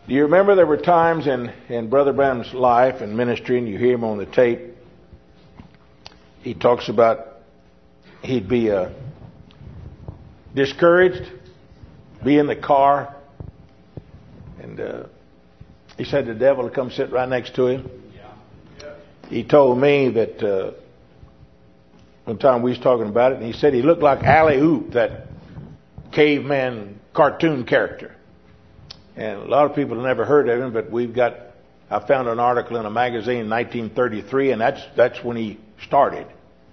Do you remember there were times in Brother Branham's life and ministry, and you hear him on the tape, he talks about he'd be discouraged, be in the car, and he said the devil would come sit right next to him. He told me that one time we was talking about it, and he said he looked like Alley Oop, that caveman cartoon character. And a lot of people have never heard of him, but I found an article in a magazine in 1933, and that's when he started.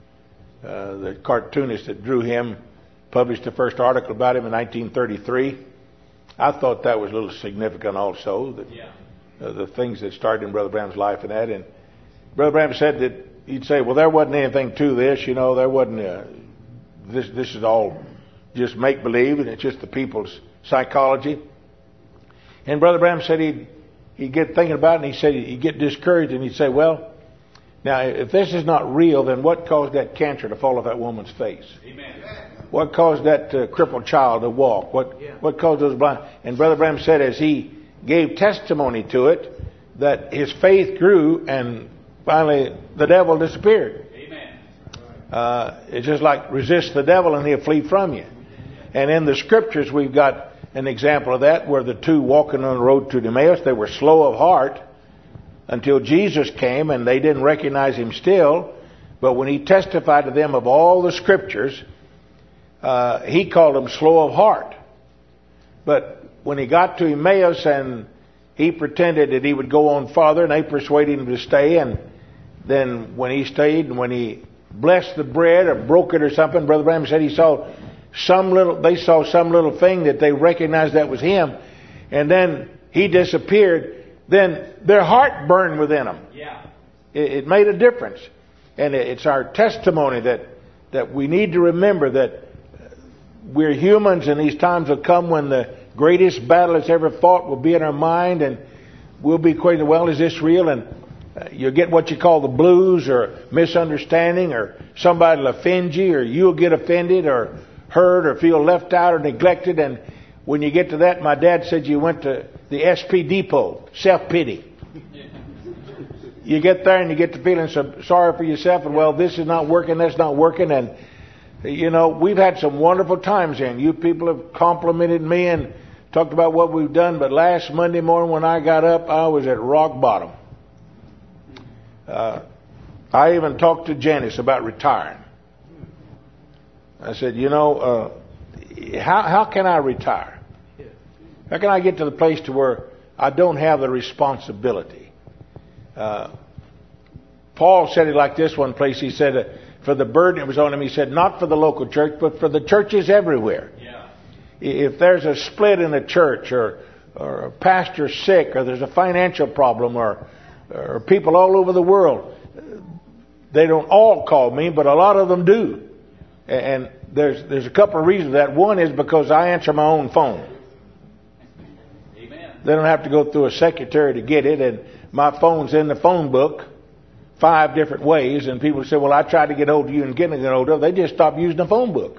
The cartoonist that drew him published the first article about him in 1933. I thought that was a little significant also, the things that started in Brother Branham's life and that. And Brother Branham said that he'd say, well, there wasn't anything to this, there wasn't, this is all just make-believe, and it's just the people's psychology. And Brother Branham said he'd get thinking about it, and he said he'd get discouraged, and he'd say, well, now, if this is not real, then what caused that cancer to fall off that woman's face? Amen. What caused that crippled child to walk? What caused those blind? And Brother Branham said as he gave testimony to it, that his faith grew, and finally the devil disappeared. Amen. It's just like resist the devil and he'll flee from you. And in the scriptures we've got an example of that, where the two walking on the road to Emmaus, they were slow of heart until Jesus came, and they didn't recognize him still. But when he testified to them of all the scriptures, he called them slow of heart. But when he got to Emmaus and he pretended that he would go on farther, and they persuaded him to stay, and then when he stayed and when he blessed the bread or broke it or something, Brother Branham said they saw some little thing that they recognized that was him, and then he disappeared. Then their heart burned within them. Yeah. It made a difference. And it's our testimony that we need to remember that we're humans, and these times will come when the greatest battle that's ever fought will be in our mind, and we'll be questioning, well, is this real? And you'll get what you call the blues, or misunderstanding, or somebody will offend you, or you'll get offended or hurt or feel left out or neglected. And when you get to that, my dad said you went to the SP depot, self-pity. You get there and you get to feeling sorry for yourself, and well, this is not working, that's not working. And we've had some wonderful times here, and you people have complimented me and talked about what we've done. But last Monday morning when I got up, I was at rock bottom. I even talked to Janice about retiring. I said, how can I retire? How can I get to the place to where I don't have the responsibility? Paul said it like this one place. He said, for the burden it was on him, he said, not for the local church, but for the churches everywhere. Yeah. If there's a split in a church, or a pastor sick, or there's a financial problem, or people all over the world, they don't all call me, but a lot of them do. And there's a couple of reasons for that. One is because I answer my own phone. Amen. They don't have to go through a secretary to get it, and my phone's in the phone book 5 different ways. And people say, well, I tried to get hold of you and getting hold of. They just stopped using the phone book.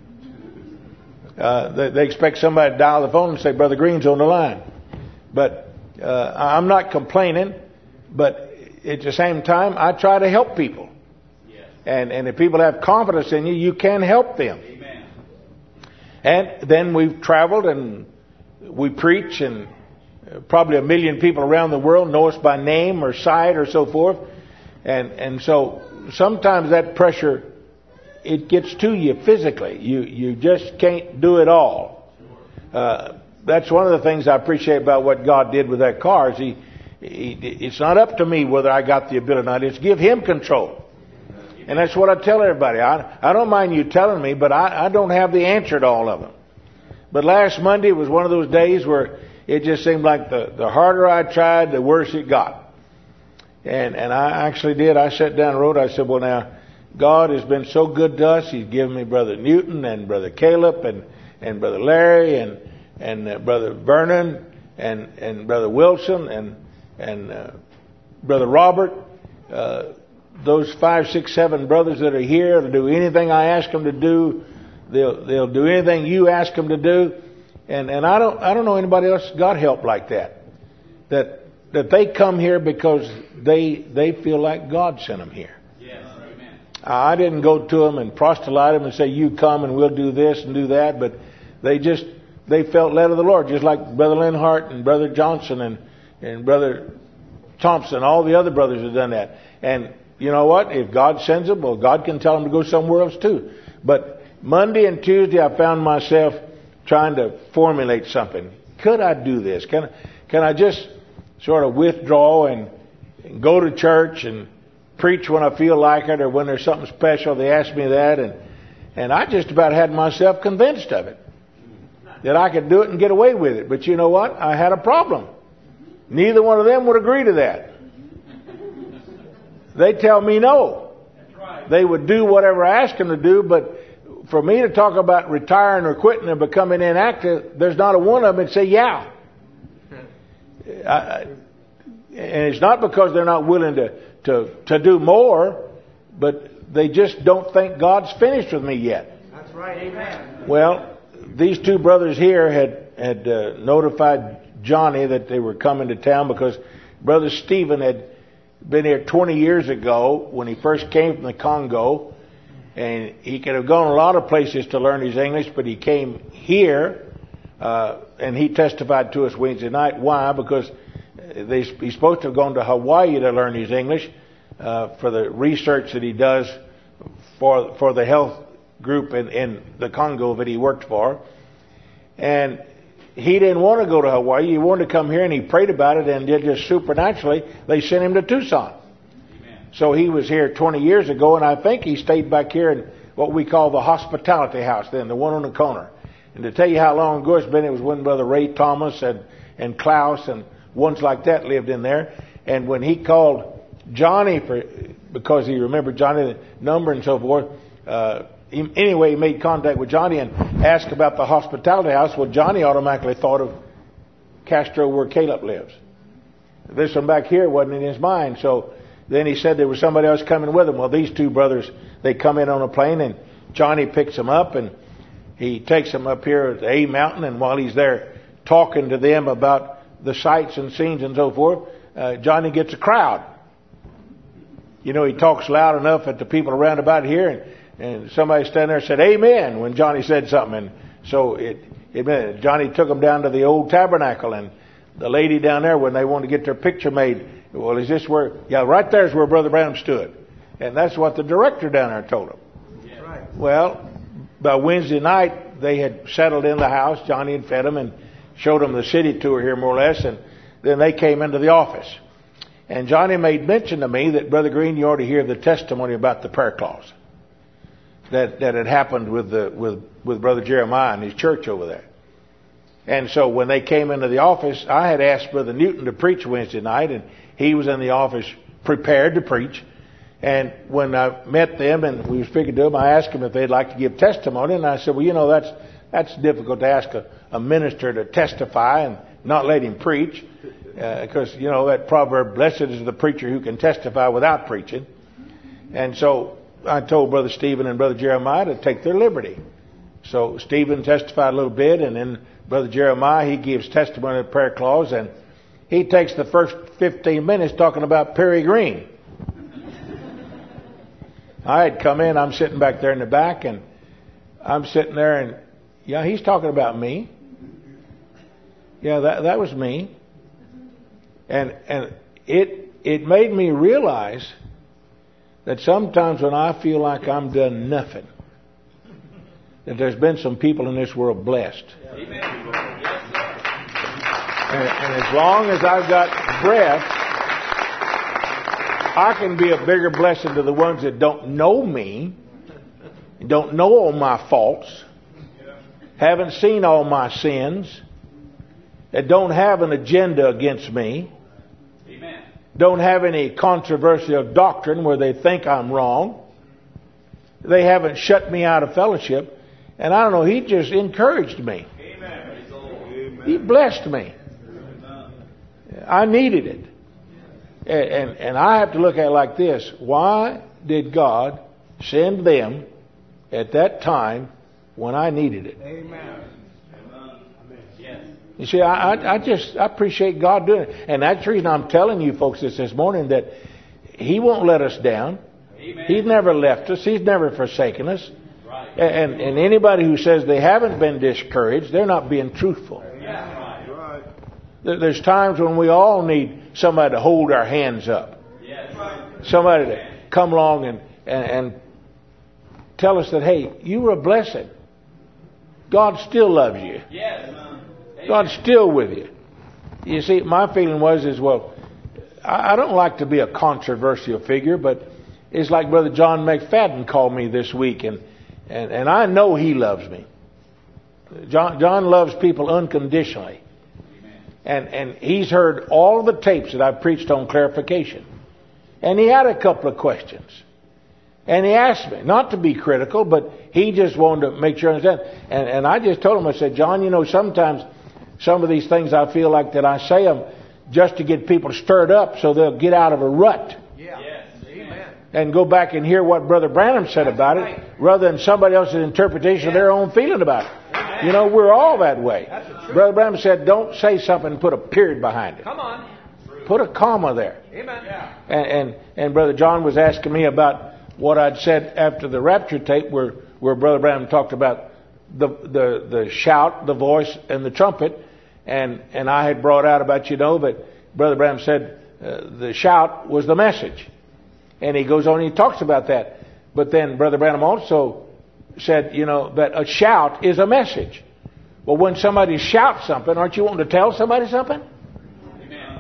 They expect somebody to dial the phone and say, Brother Green's on the line. But I'm not complaining, but at the same time, I try to help people. And if people have confidence in you, you can help them. Amen. And then we've traveled and we preach, and probably 1 million people around the world know us by name or sight or so forth. And so sometimes that pressure, it gets to you physically. You just can't do it all. That's one of the things I appreciate about what God did with that car. Is it's not up to me whether I got the ability or not. It's give Him control. And that's what I tell everybody. I don't mind you telling me, but I don't have the answer to all of them. But last Monday was one of those days where it just seemed like the harder I tried, the worse it got. And I actually did. I sat down the road. I said, well, now, God has been so good to us. He's given me Brother Newton and Brother Caleb and Brother Larry and Brother Vernon and Brother Wilson and Brother Robert. Those 5, 6, 7 brothers that are here to do anything I ask them to do. They'll do anything you ask them to do. And I don't know anybody else got help like that. that they come here because they feel like God sent them here. Yes. Amen. I didn't go to them and proselyte them and say, you come and we'll do this and do that, but they felt led of the Lord, just like Brother Linhart and Brother Johnson and Brother Thompson. All the other brothers have done that. And you know what? If God sends them, well, God can tell them to go somewhere else too. But Monday and Tuesday, I found myself trying to formulate something. Could I do this? Can I just sort of withdraw and go to church and preach when I feel like it, or when there's something special? They ask me that, and I just about had myself convinced of it, that I could do it and get away with it. But you know what? I had a problem. Neither one of them would agree to that. They tell me no. They would do whatever I ask them to do, but for me to talk about retiring or quitting and becoming inactive, there's not a one of them that say yeah. And it's not because they're not willing to do more, but they just don't think God's finished with me yet. That's right. Amen. Well, these two brothers here had notified Johnny that they were coming to town because Brother Stephen had been here 20 years ago when he first came from the Congo, and he could have gone a lot of places to learn his English, but he came here, and he testified to us Wednesday night. Why? Because he's supposed to have gone to Hawaii to learn his English for the research that he does for the health group in the Congo that he worked for. And he didn't want to go to Hawaii. He wanted to come here, and he prayed about it, and just supernaturally, they sent him to Tucson. Amen. So he was here 20 years ago, and I think he stayed back here in what we call the Hospitality House then, the one on the corner. And to tell you how long ago it's been, it was when Brother Ray Thomas and Klaus and ones like that lived in there. And when he called Johnny, because he remembered Johnny's number and so forth, anyway, he made contact with Johnny and asked about the Hospitality House. Well, Johnny automatically thought of Castro, where Caleb lives. This one back here wasn't in his mind. So then he said there was somebody else coming with him. Well, these two brothers, they come in on a plane, and Johnny picks them up, and he takes them up here at the A Mountain. And while he's there talking to them about the sights and scenes and so forth, Johnny gets a crowd. You know, he talks loud enough at the people around about here, and somebody standing there said, "Amen," when Johnny said something. And so Johnny took them down to the old tabernacle, and the lady down there, when they wanted to get their picture made, well, is this where? Yeah, right there's where Brother Branham stood. And that's what the director down there told him. Yeah. Right. Well, by Wednesday night, they had settled in the house. Johnny had fed them and showed them the city tour here, more or less. And then they came into the office. And Johnny made mention to me that, Brother Green, you ought to hear the testimony about the prayer clause that had happened with Brother Jeremiah and his church over there. And so when they came into the office, I had asked Brother Newton to preach Wednesday night, and he was in the office prepared to preach. And when I met them and we were speaking to them, I asked them if they'd like to give testimony. And I said, well, you know, that's difficult to ask a minister to testify and not let him preach. Because, you know, that proverb, blessed is the preacher who can testify without preaching. And so I told Brother Stephen and Brother Jeremiah to take their liberty. So Stephen testified a little bit, and then Brother Jeremiah, he gives testimony of the prayer clause, and he takes the first 15 minutes talking about Perry Green. I had come in, I'm sitting back there in the back, and I'm sitting there, and yeah, he's talking about me. Yeah, that was me. And it made me realize that sometimes when I feel like I'm done nothing, that there's been some people in this world blessed. Amen. And as long as I've got breath, I can be a bigger blessing to the ones that don't know me, don't know all my faults, haven't seen all my sins, that don't have an agenda against me, don't have any controversial doctrine where they think I'm wrong. They haven't shut me out of fellowship. And I don't know, he just encouraged me. Amen. He blessed me. I needed it. And I have to look at it like this. Why did God send them at that time when I needed it? Amen. Yes. You see, I appreciate God doing it. And that's the reason I'm telling you folks this morning, that He won't let us down. Amen. He's never left us. He's never forsaken us. Right. And anybody who says they haven't been discouraged, they're not being truthful. Yeah. Right. There's times when we all need somebody to hold our hands up. Yes. Somebody to come along and tell us that, hey, you were a blessing. God still loves you. Yes. God's still with you. You see, my feeling was, well, I don't like to be a controversial figure, but it's like Brother John McFadden called me this week, and I know he loves me. John loves people unconditionally. And he's heard all the tapes that I've preached on clarification. And he had a couple of questions. And he asked me, not to be critical, but he just wanted to make sure I understand. And I just told him, I said, John, sometimes some of these things I feel like that I say them just to get people stirred up so they'll get out of a rut. Yeah. Yes. Amen. And go back and hear what Brother Branham said about it, rather than somebody else's interpretation of their own feeling about it. Amen. We're all that way. Brother Branham said, don't say something and put a period behind it. Come on. Put a comma there. Amen. Yeah. And Brother John was asking me about what I'd said after the rapture tape, where Brother Branham talked about the shout, the voice, and the trumpet, and I had brought out about that Brother Branham said the shout was the message, and he goes on and he talks about that. But then Brother Branham also said that a shout is a message. Well, when somebody shouts something, aren't you wanting to tell somebody something? Amen.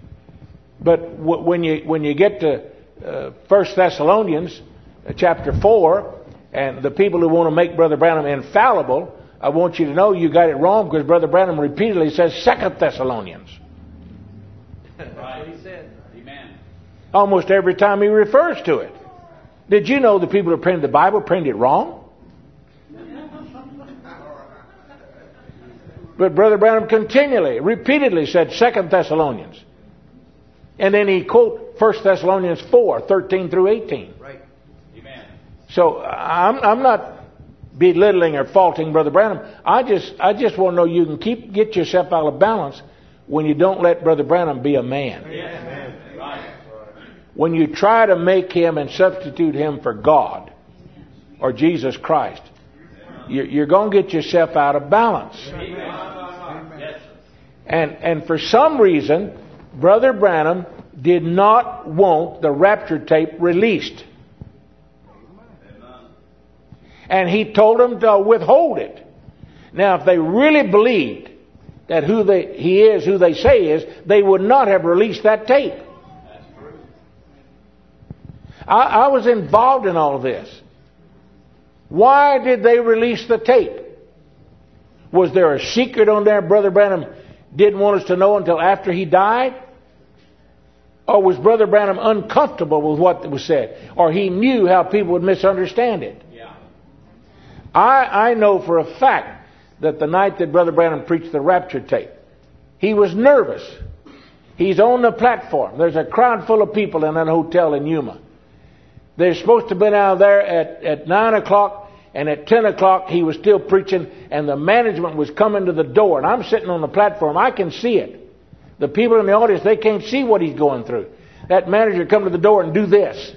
But when you get to 1 Thessalonians chapter 4, and the people who want to make Brother Branham infallible, I want you to know you got it wrong, because Brother Branham repeatedly says 2 Thessalonians. Right. He said. Amen. Almost every time he refers to it. Did you know the people who printed the Bible printed it wrong? But Brother Branham repeatedly said 2 Thessalonians. And then he quote 1 Thessalonians 4, 13 through 18. Right. Amen. So I'm not belittling or faulting Brother Branham. I just want to know you can get yourself out of balance when you don't let Brother Branham be a man. Yes. Right. When you try to make him and substitute him for God or Jesus Christ, you're going to get yourself out of balance. Yes. And for some reason, Brother Branham did not want the rapture tape released. And he told them to withhold it. Now, if they really believed that he is who they say is, they would not have released that tape. I was involved in all of this. Why did they release the tape? Was there a secret on there Brother Branham didn't want us to know until after he died? Or was Brother Branham uncomfortable with what was said? Or he knew how people would misunderstand it? Yeah. I know for a fact that the night that Brother Branham preached the rapture tape, he was nervous. He's on the platform. There's a crowd full of people in that hotel in Yuma. They're supposed to have been out there at 9 o'clock, and at 10 o'clock he was still preaching, and the management was coming to the door. And I'm sitting on the platform. I can see it. The people in the audience, they can't see what he's going through. That manager come to the door and do this.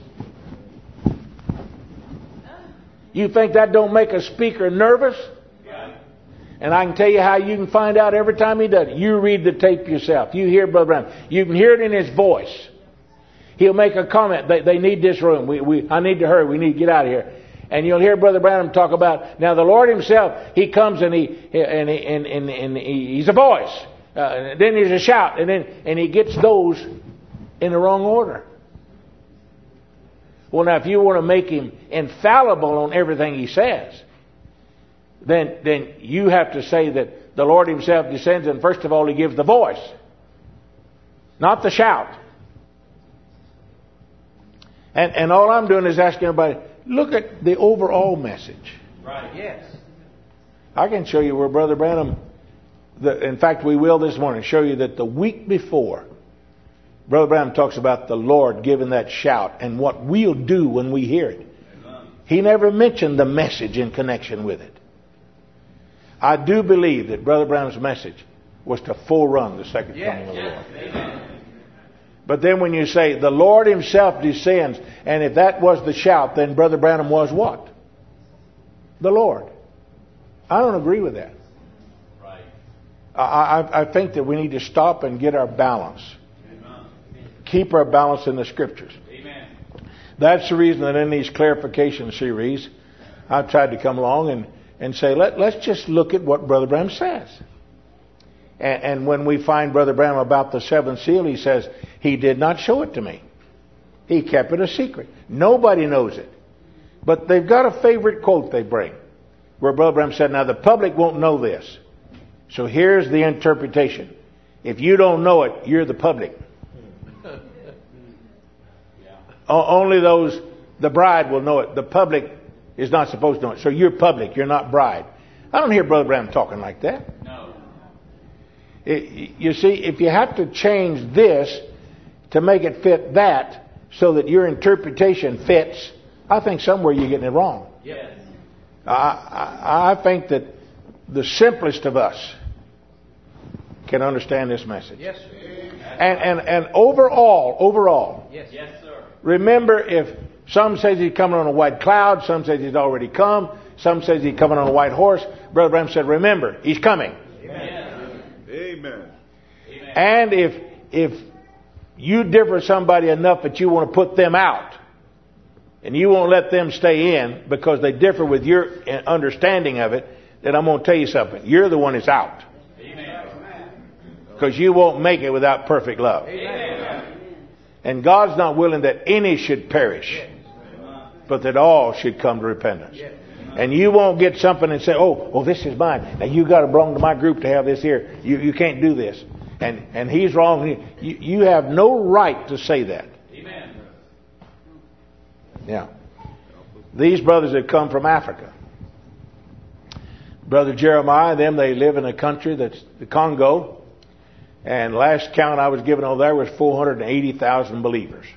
You think that don't make a speaker nervous? Yeah. And I can tell you how you can find out every time he does it. You read the tape yourself. You hear Brother Branham. You can hear it in his voice. He'll make a comment. They need this room. I need to hurry. We need to get out of here. And you'll hear Brother Branham talk about, now the Lord himself, he comes and he's a voice. Then there's a shout. And he gets those in the wrong order. Well, now, if you want to make him infallible on everything he says, then you have to say that the Lord himself descends, and first of all, he gives the voice, not the shout. And all I'm doing is asking everybody, look at the overall message. Right. Yes. I can show you where Brother Branham, in fact, we will this morning, show you that the week before, Brother Branham talks about the Lord giving that shout and what we'll do when we hear it. Amen. He never mentioned the message in connection with it. I do believe that Brother Branham's message was to full run the second coming of the Lord. But then when you say the Lord himself descends, and if that was the shout, then Brother Branham was what? The Lord. I don't agree with that. Right. I think that we need to stop and get our balance. Keep our balance in the Scriptures. Amen. That's the reason that in these clarification series, I've tried to come along and say, let's just look at what Brother Branham says. And when we find Brother Branham about the seventh seal, he says, he did not show it to me. He kept it a secret. Nobody knows it. But they've got a favorite quote they bring, where Brother Branham said, now the public won't know this. So here's the interpretation. If you don't know it, you're the public. Only the bride will know it. The public is not supposed to know it. So you're public, you're not bride. I don't hear Brother Branham talking like that. No. You see, if you have to change this to make it fit that, so that your interpretation fits, I think somewhere you're getting it wrong. Yes. I think that the simplest of us can understand this message. Yes. And overall, Yes. Yes, sir. remember, if some says he's coming on a white cloud, some says he's already come, some says he's coming on a white horse, Brother Branham said, remember, he's coming. Amen. Amen. And if you differ somebody enough that you want to put them out, and you won't let them stay in because they differ with your understanding of it, then I'm going to tell you something. You're the one that's out. Amen. Because you won't make it without perfect love. Amen. And God's not willing that any should perish, but that all should come to repentance. And you won't get something and say, oh, this is mine. Now you got to belong to my group to have this here. You can't do this. And he's wrong. You have no right to say that. Amen. Yeah. These brothers have come from Africa. Brother Jeremiah, they live in a country that's the Congo. And last count I was given over there was 480,000 believers.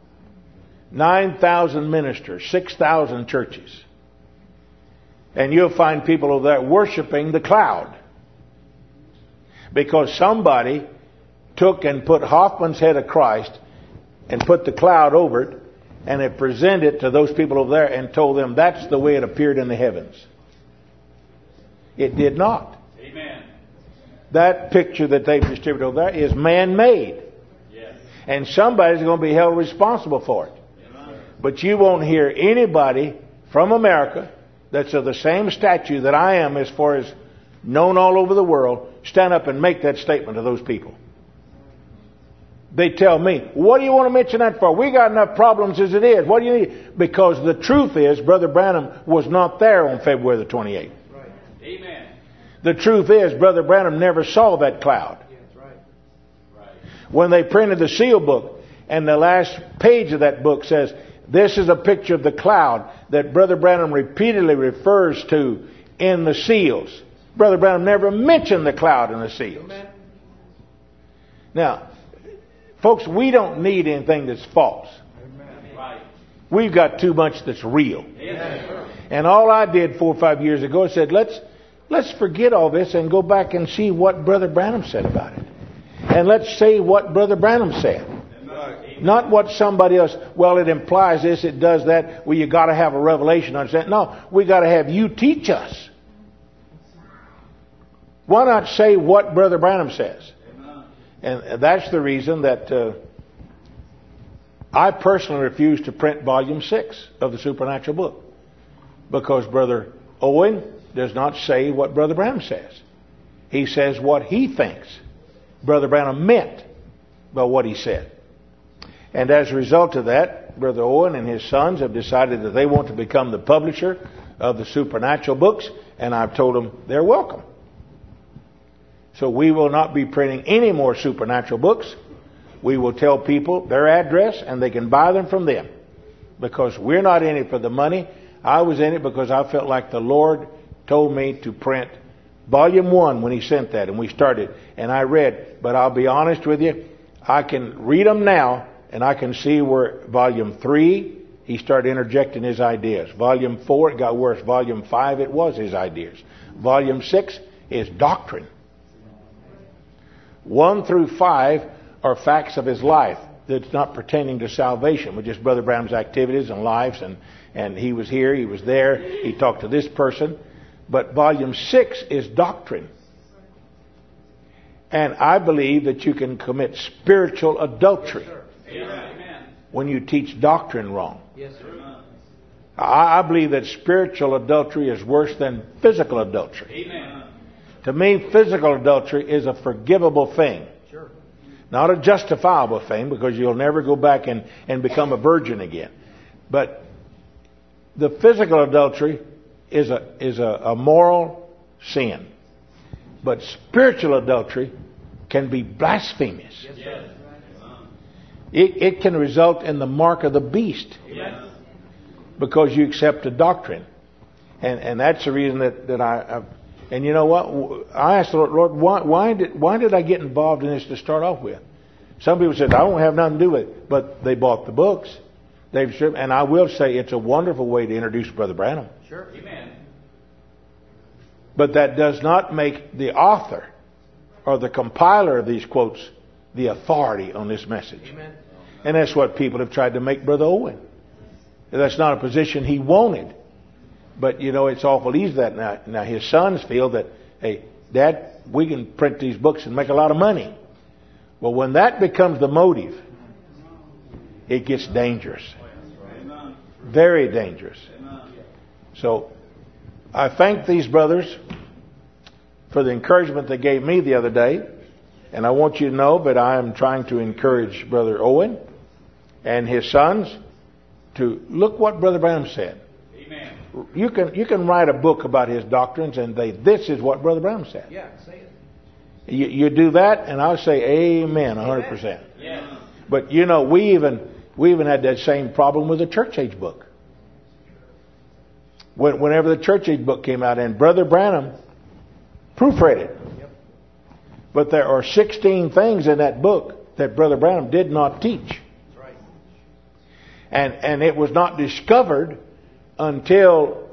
9,000 ministers, 6,000 churches. And you'll find people over there worshiping the cloud. Because somebody took and put Hoffman's head of Christ and put the cloud over it, and it presented it to those people over there and told them that's the way it appeared in the heavens. It did not. Amen. That picture that they've distributed over there is man-made. Yes. And somebody's going to be held responsible for it. Yes. But you won't hear anybody from America that's of the same stature that I am as far as known all over the world stand up and make that statement to those people. They tell me, what do you want to mention that for? We got enough problems as it is. What do you need? Because the truth is, Brother Branham was not there on February the 28th. Right. Amen. The truth is, Brother Branham never saw that cloud. Yes, right. Right. When they printed the seal book, and the last page of that book says, this is a picture of the cloud that Brother Branham repeatedly refers to in the seals. Brother Branham never mentioned the cloud in the seals. Amen. Now, folks, we don't need anything that's false. Amen. Right. We've got too much that's real. Yes, sir. And all I did 4 or 5 years ago, I said, let's forget all this and go back and see what Brother Branham said about it. And let's say what Brother Branham said. Not what somebody else, well, it implies this, it does that. Well, you got to have a revelation. Understand? No, we got to have you teach us. Why not say what Brother Branham says? And that's the reason that I personally refuse to print volume 6 of the Supernatural book. Because Brother Owen does not say what Brother Branham says. He says what he thinks Brother Branham meant by what he said. And as a result of that, Brother Owen and his sons have decided that they want to become the publisher of the Supernatural books, and I've told them they're welcome. So we will not be printing any more Supernatural books. We will tell people their address, and they can buy them from them. Because we're not in it for the money. I was in it because I felt like the Lord told me to print Volume 1 when He sent that, and we started. And I read, but I'll be honest with you, I can read them now, and I can see where Volume 3, he started interjecting his ideas. Volume 4, it got worse. Volume 5, it was his ideas. Volume 6 is doctrine. 1 through 5 are facts of his life that's not pertaining to salvation, but just Brother Branham's activities and lives. And he was here, he was there, he talked to this person. But volume 6 is doctrine. And I believe that you can commit spiritual adultery when you teach doctrine wrong. Yes, sir. I believe that spiritual adultery is worse than physical adultery. Amen. To me, physical adultery is a forgivable thing. Sure. Not a justifiable thing, because you'll never go back and become a virgin again. But the physical adultery is a moral sin. But spiritual adultery can be blasphemous. Yes, sir. It can result in the mark of the beast. Yes. Because you accept a doctrine. And that's the reason that I and you know what? I asked the Lord, why did I get involved in this to start off with? Some people said, I don't have nothing to do with it. But they bought the books. And I will say it's a wonderful way to introduce Brother Branham. Sure. Amen. But that does not make the author or the compiler of these quotes the authority on this message. Amen. And that's what people have tried to make Brother Owen. That's not a position he wanted. But, you know, it's awful easy that now his sons feel that, hey, Dad, we can print these books and make a lot of money. Well, when that becomes the motive, it gets dangerous. Very dangerous. So, I thank these brothers for the encouragement they gave me the other day. And I want you to know that I am trying to encourage Brother Owen and his sons to look what Brother Branham said. Amen. You can write a book about his doctrines and this is what Brother Branham said. Yeah, say it. You do that and I'll say amen 100%. Yes. But you know, we even had that same problem with the church age book. Whenever the church age book came out, and Brother Branham proofread it. Yep. But there are 16 things in that book that Brother Branham did not teach. That's right. And it was not discovered until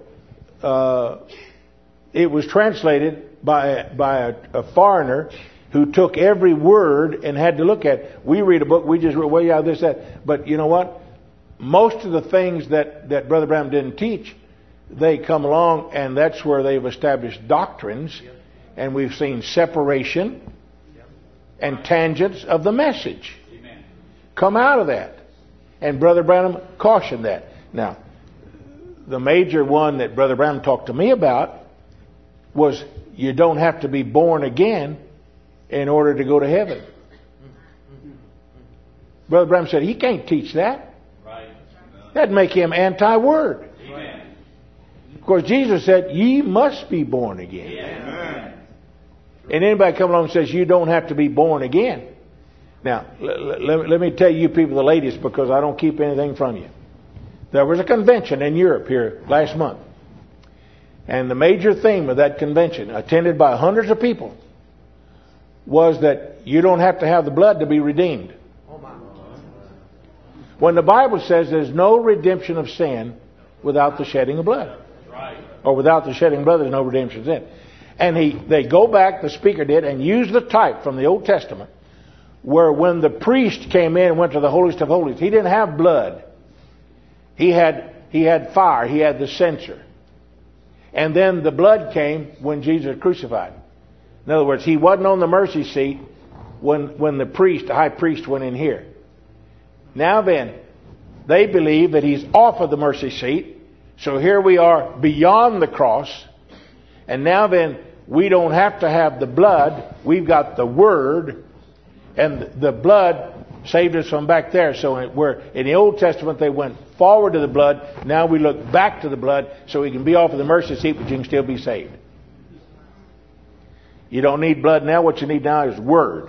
it was translated by a foreigner who took every word and had to look at it. We read a book, we just read, well, yeah, this, that. But you know what? Most of the things that Brother Branham didn't teach, they come along, and that's where they've established doctrines. Yep. And we've seen separation and tangents of the message Amen. come out of that. And Brother Branham cautioned that. Now, the major one that Brother Branham talked to me about was you don't have to be born again in order to go to heaven. Brother Branham said he can't teach that. Right. That'd make him anti-word. Amen. Of course, Jesus said, ye must be born again. Amen. And anybody come along and says you don't have to be born again. Now, let me tell you people, the ladies, because I don't keep anything from you. There was a convention in Europe here last month. And the major theme of that convention, attended by hundreds of people, was that you don't have to have the blood to be redeemed. Oh my. When the Bible says there's no redemption of sin without the shedding of blood. Right. Or without the shedding of blood, there's no redemption of sin. And they go back, the speaker did, and use the type from the Old Testament, where when the priest came in and went to the holiest of holies, he didn't have blood. He had fire. He had the censer. And then the blood came when Jesus was crucified. In other words, he wasn't on the mercy seat when the high priest went in here. Now then, they believe that he's off of the mercy seat. So here we are beyond the cross. And now then, we don't have to have the blood. We've got the Word. And the blood saved us from back there. So where in the Old Testament they went forward to the blood, now we look back to the blood so we can be off of the mercy seat, but you can still be saved. You don't need blood now. What you need now is Word.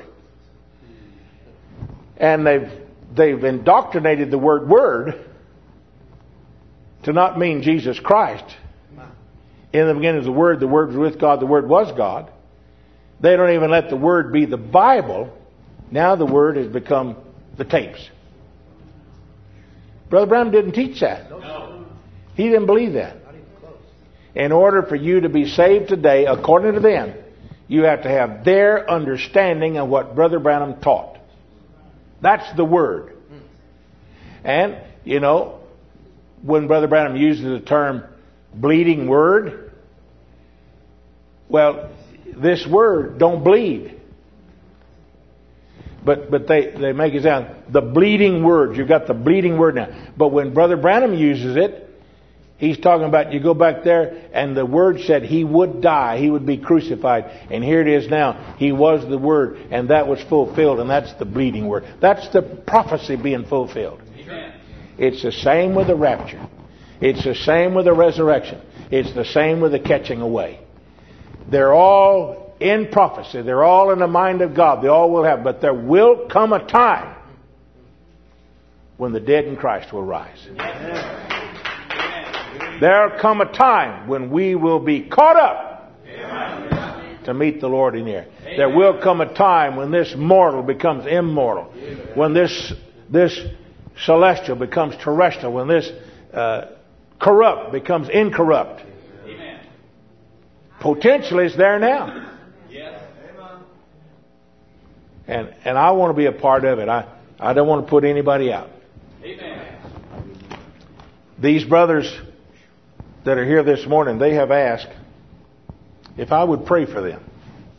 And they've indoctrinated the word to not mean Jesus Christ. In the beginning was the Word was with God, the Word was God. They don't even let the Word be the Bible. Now the Word has become the tapes. Brother Branham didn't teach that. No. He didn't believe that. Not even close. In order for you to be saved today, according to them, You have to have their understanding of what Brother Branham taught. That's the Word. And, you know, when Brother Branham uses the term bleeding Word, well, this Word don't bleed. But they make it sound, the bleeding Word. You've got the bleeding Word now. But when Brother Branham uses it, he's talking about, you go back there, and the Word said He would die. He would be crucified. And here it is now. He was the Word, and that was fulfilled. And that's the bleeding Word. That's the prophecy being fulfilled. Amen. It's the same with the rapture. It's the same with the resurrection. It's the same with the catching away. They're all in prophecy. They're all in the mind of God. They all will have. But there will come a time when the dead in Christ will rise. There'll come a time when we will be caught up to meet the Lord in the air. There will come a time when this mortal becomes immortal. When this celestial becomes terrestrial. When this corrupt becomes incorrupt. Amen. Potentially it's there now. Yes. And I want to be a part of it. I don't want to put anybody out. Amen. These brothers that are here this morning, they have asked if I would pray for them.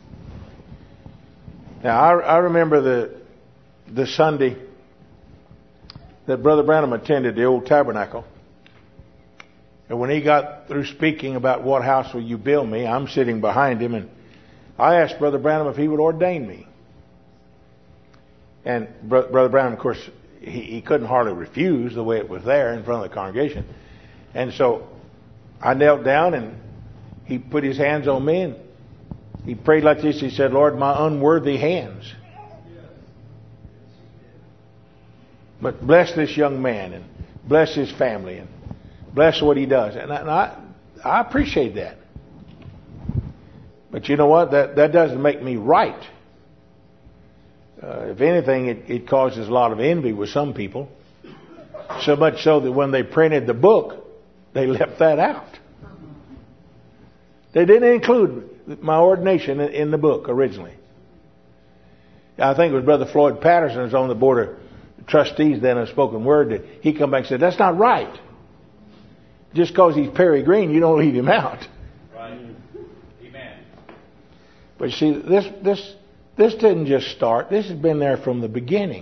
Now, I remember the Sunday that Brother Branham attended the old tabernacle. And when he got through speaking about what house will you build me, I'm sitting behind him, and I asked Brother Branham if he would ordain me. And Brother Branham, of course, he couldn't hardly refuse the way it was there in front of the congregation. And so I knelt down, and he put his hands on me, and he prayed like this. He said, Lord, my unworthy hands. But bless this young man, and bless his family, and bless what he does. And I appreciate that. But you know what? That doesn't make me right. If anything, it causes a lot of envy with some people. So much so that when they printed the book, they left that out. They didn't include my ordination in the book originally. I think it was Brother Floyd Patterson who's on the board of trustees then of Spoken Word, that he come back and said, that's not right. Just because he's Perry Green, you don't leave him out. Right. Amen. But you see, this didn't just start. This has been there from the beginning.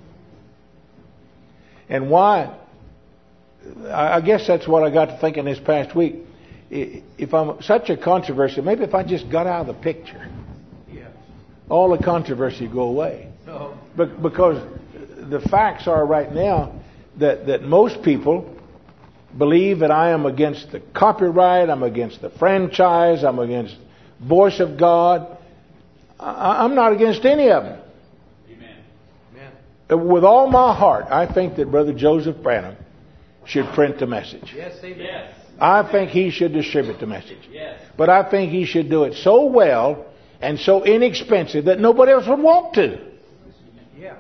And why? I guess that's what I got to thinking this past week. If I'm such a controversy, maybe if I just got out of the picture, all the controversy would go away. No. But because the facts are right now that most people believe that I am against the copyright, I'm against the franchise, I'm against Voice of God. I'm not against any of them. Amen. With all my heart, I think that Brother Joseph Branham should print the message. Yes, amen. Yes. I think he should distribute the message. Yes. But I think he should do it so well and so inexpensive that nobody else would want to. Yeah.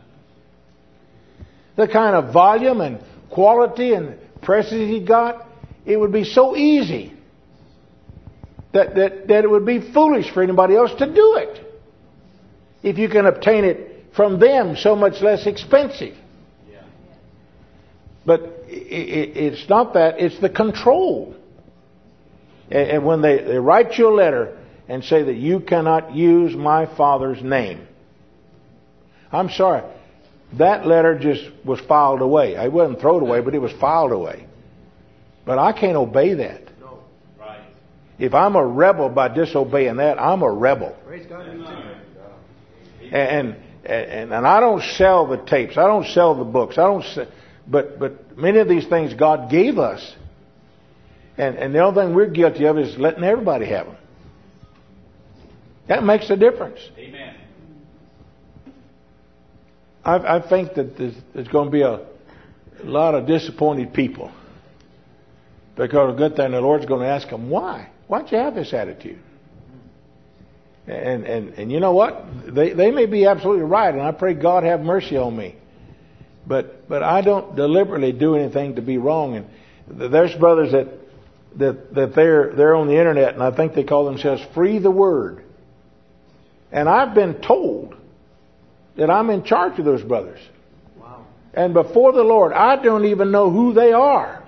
The kind of volume and quality and presses he got, it would be so easy that it would be foolish for anybody else to do it. If you can obtain it from them so much less expensive. Yeah. But it's not that, it's the control. And when they write you a letter and say that you cannot use my Father's name, I'm sorry, that letter just was filed away. I wasn't thrown away, but it was filed away. But I can't obey that. No. Right. If I'm a rebel by disobeying that, I'm a rebel. Praise God. And I don't sell the tapes. I don't sell the books. But many of these things God gave us. And the only thing we're guilty of is letting everybody have them. That makes a difference. Amen. I think that there's going to be a lot of disappointed people. Because a good thing, the Lord's going to ask them, why? Why'd you have this attitude? And you know what? They may be absolutely right, and I pray God have mercy on me. But I don't deliberately do anything to be wrong. And there's brothers that they're on the internet, and I think they call themselves Free the Word. And I've been told that I'm in charge of those brothers. Wow. And before the Lord, I don't even know who they are.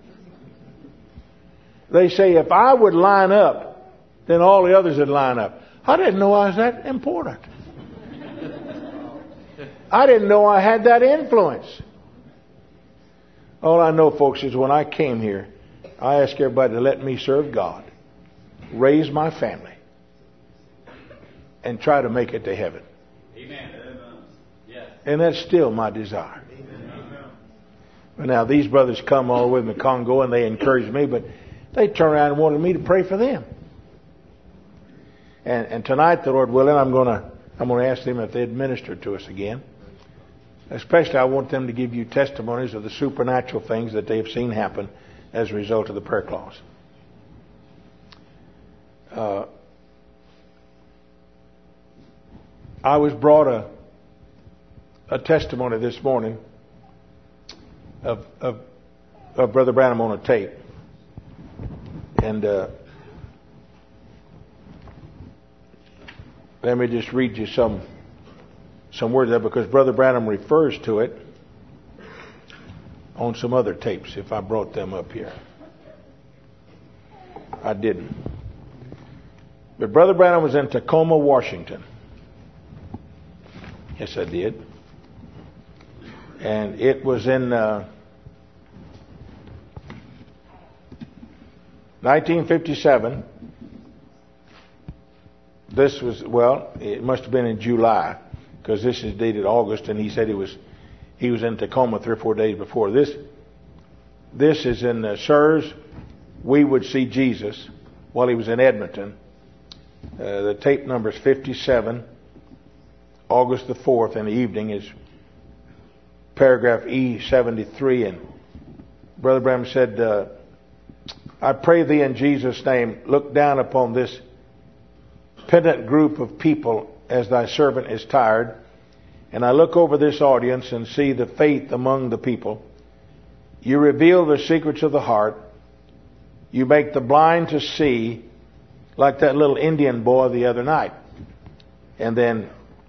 They say if I would line up, then all the others would line up. I didn't know I was that important. I didn't know I had that influence. All I know, folks, is when I came here, I asked everybody to let me serve God, raise my family, and try to make it to heaven. Amen. Yes. And that's still my desire. But now these brothers come all the way from the Congo and they encourage me, but they turn around and wanted me to pray for them. And tonight, the Lord willing, I'm going to ask them if they'd minister to us again. Especially, I want them to give you testimonies of the supernatural things that they've seen happen as a result of the prayer clause. I was brought a testimony this morning of Brother Branham on a tape. And let me just read you some words there, because Brother Branham refers to it on some other tapes, if I brought them up here. I didn't. But Brother Branham was in Tacoma, Washington. Yes, I did. And it was in 1957. This was, it must have been in July, because this is dated August, and he said he was in Tacoma 3 or 4 days before. This is in Sirs, We Would See Jesus, while he was in Edmonton. The tape number is 57, August the 4th in the evening is paragraph E73, and Brother Branham said, I pray thee in Jesus' name, look down upon this penitent group of people as thy servant is tired. And I look over this audience and see the faith among the people. You reveal the secrets of the heart. You make the blind to see, like that little Indian boy the other night. And then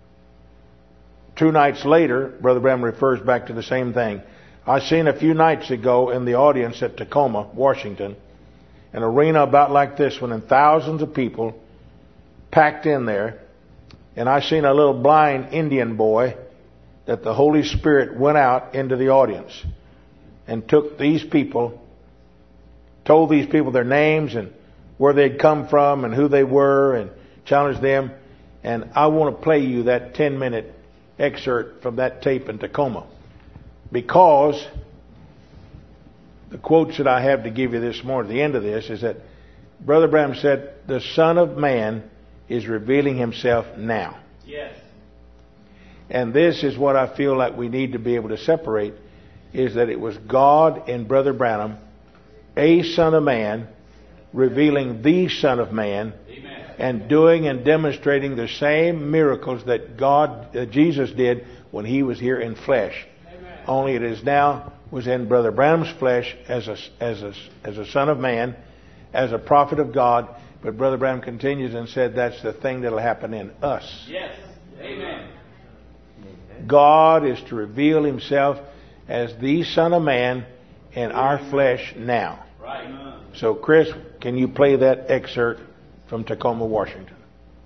2 nights later, Brother Branham refers back to the same thing. I seen a few nights ago in the audience at Tacoma, Washington, an arena about like this one, and thousands of people packed in there. And I seen a little blind Indian boy that the Holy Spirit went out into the audience and took these people, told these people their names and where they'd come from and who they were, and challenged them. And I want to play you that 10-minute excerpt from that tape in Tacoma, because the quotes that I have to give you this morning at the end of this is that Brother Branham said, the Son of Man is revealing himself now. Yes. And this is what I feel like we need to be able to separate, is that it was God in Brother Branham, a Son of Man, revealing the Son of Man. Amen. And doing and demonstrating the same miracles that Jesus did when he was here in flesh. Amen. Only it is now was in Brother Branham's flesh as a Son of Man, as a prophet of God. But Brother Branham continues and said that's the thing that'll happen in us. Yes. Amen. God is to reveal himself as the Son of Man in our flesh now. Right. So Chris, can you play that excerpt from Tacoma, Washington?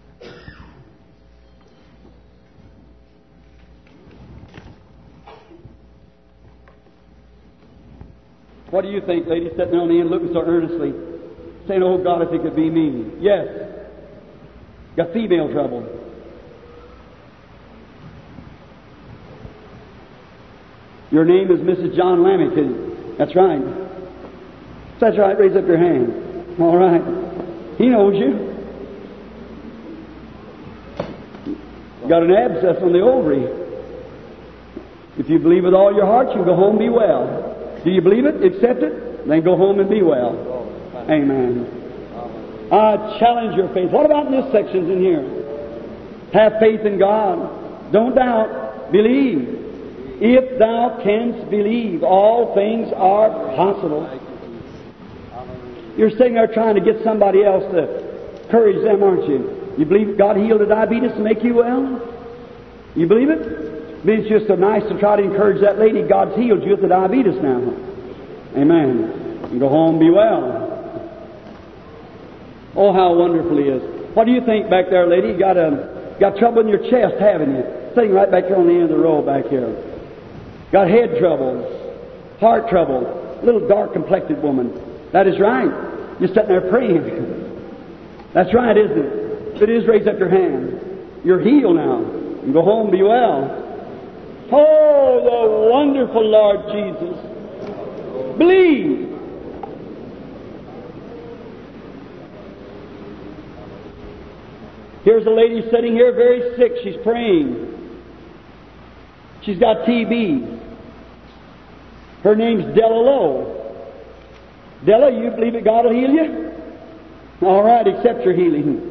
What do you think, lady, sitting on the end looking so earnestly, saying, oh God, if it could be me. Yes. Got female trouble. Your name is Mrs. John Lamington. That's right. That's right. Raise up your hand. All right. He knows you. Got an abscess on the ovary. If you believe with all your heart, you go home and be well. Do you believe it? Accept it? Then go home and be well. Amen. I challenge your faith. What about in this section in here? Have faith in God. Don't doubt. Believe. If thou canst believe, all things are possible. You're sitting there trying to get somebody else to encourage them, aren't you? You believe God healed the diabetes to make you well? You believe it? It's just so nice to try to encourage that lady. God's healed you with the diabetes now. Amen. You go home and be well. Oh, how wonderful He is. What do you think back there, lady? You got trouble in your chest, haven't you? Sitting right back here on the end of the row back here. Got head troubles, heart trouble, little dark-complected woman. That is right. You're sitting there praying. That's right, isn't it? If it is, raise up your hand. You're healed now. You can go home and be well. Oh, the wonderful Lord Jesus. Believe. Here's a lady sitting here very sick. She's praying. She's got TB. Her name's Della Lowe. Della, you believe that God will heal you? All right, accept your healing.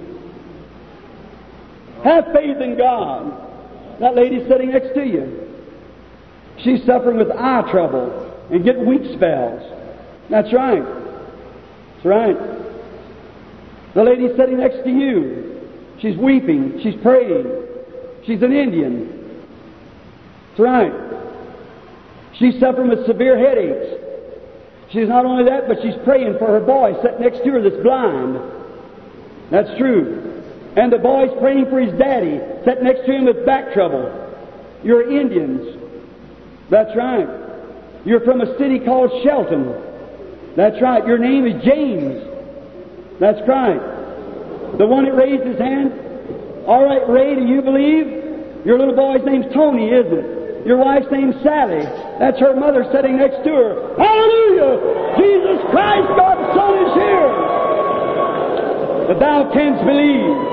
Have faith in God. That lady's sitting next to you. She's suffering with eye trouble and getting weak spells. That's right. That's right. The lady sitting next to you, she's weeping, she's praying. She's an Indian. That's right. She's suffering with severe headaches. She's not only that, but she's praying for her boy sitting next to her that's blind. That's true. And the boy's praying for his daddy sitting next to him with back trouble. You're Indians. That's right. You're from a city called Shelton. That's right. Your name is James. That's right. The one that raised his hand. All right, Ray, do you believe? Your little boy's name's Tony, isn't it? Your wife's name's Sally. That's her mother sitting next to her. Hallelujah! Jesus Christ, God's Son, is here. But thou canst believe.